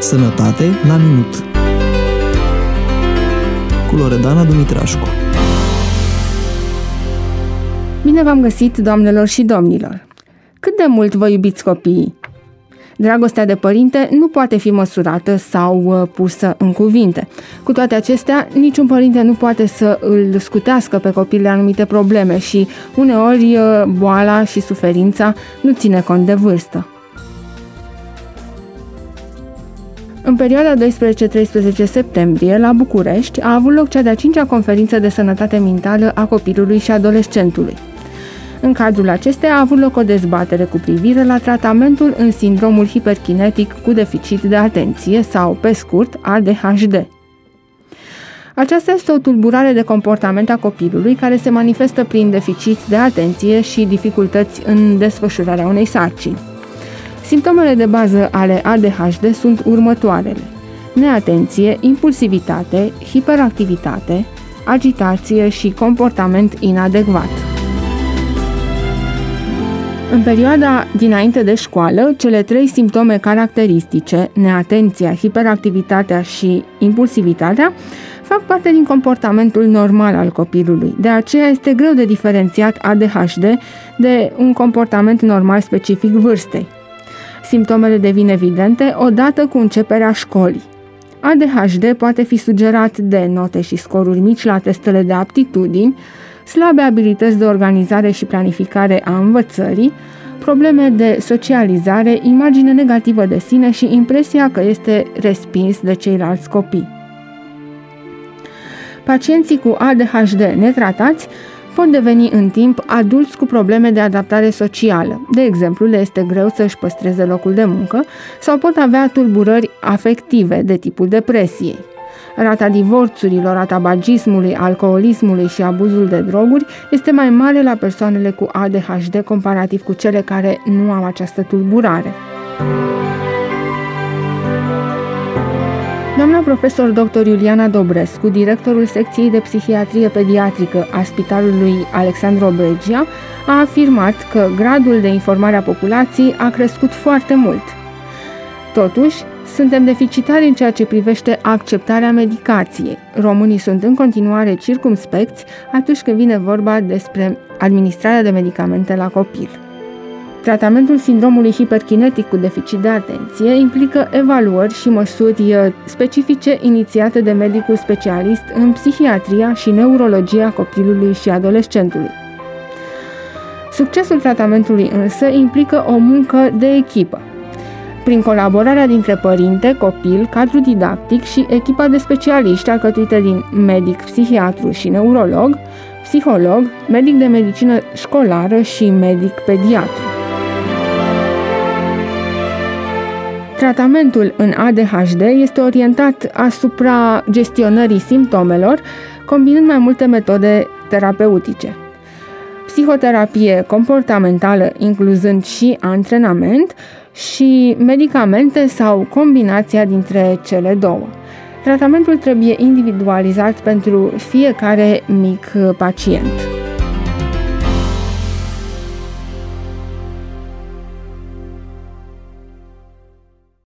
Sănătate la minut cu Loredana Dumitrașcu. Bine v-am găsit, doamnelor și domnilor! Cât de mult vă iubiți copiii? Dragostea de părinte nu poate fi măsurată sau pusă în cuvinte. Cu toate acestea, niciun părinte nu poate să îl scutească pe copil de anumite probleme și uneori boala și suferința nu ține cont de vârstă. În perioada 12-13 septembrie, la București, a avut loc cea de-a 5-a conferință de sănătate mentală a copilului și adolescentului. În cadrul acesteia a avut loc o dezbatere cu privire la tratamentul în sindromul hiperkinetic cu deficit de atenție sau, pe scurt, ADHD. Aceasta este o tulburare de comportament a copilului care se manifestă prin deficit de atenție și dificultăți în desfășurarea unei sarcini. Simptomele de bază ale ADHD sunt următoarele: neatenție, impulsivitate, hiperactivitate, agitație și comportament inadecvat. În perioada dinainte de școală, cele 3 simptome caracteristice, neatenția, hiperactivitatea și impulsivitatea, fac parte din comportamentul normal al copilului. De aceea este greu de diferențiat ADHD de un comportament normal specific vârstei. Simptomele devin evidente odată cu începerea școlii. ADHD poate fi sugerat de note și scoruri mici la testele de aptitudini, slabe abilități de organizare și planificare a învățării, probleme de socializare, imagine negativă de sine și impresia că este respins de ceilalți copii. Pacienții cu ADHD netratați pot deveni în timp adulți cu probleme de adaptare socială. De exemplu, le este greu să-și păstreze locul de muncă sau pot avea tulburări afective de tipul depresiei. Rata divorțurilor, a tabagismului, alcoolismului și abuzul de droguri este mai mare la persoanele cu ADHD comparativ cu cele care nu au această tulburare. Doamna profesor dr. Iuliana Dobrescu, directorul secției de psihiatrie pediatrică a Spitalului Alexandru Obregia, a afirmat că gradul de informare a populației a crescut foarte mult. Totuși, suntem deficitari în ceea ce privește acceptarea medicației. Românii sunt în continuare circumspecți atunci când vine vorba despre administrarea de medicamente la copil. Tratamentul sindromului hiperkinetic cu deficit de atenție implică evaluări și măsuri specifice inițiate de medicul specialist în psihiatria și neurologia copilului și adolescentului. Succesul tratamentului însă implică o muncă de echipă. Prin colaborarea dintre părinte, copil, cadru didactic și echipa de specialiști alcătuită din medic, psihiatru și neurolog, psiholog, medic de medicină școlară și medic pediatru. Tratamentul în ADHD este orientat asupra gestionării simptomelor, combinând mai multe metode terapeutice. Psihoterapie comportamentală, incluzând și antrenament, și medicamente sau combinația dintre cele două. Tratamentul trebuie individualizat pentru fiecare mic pacient.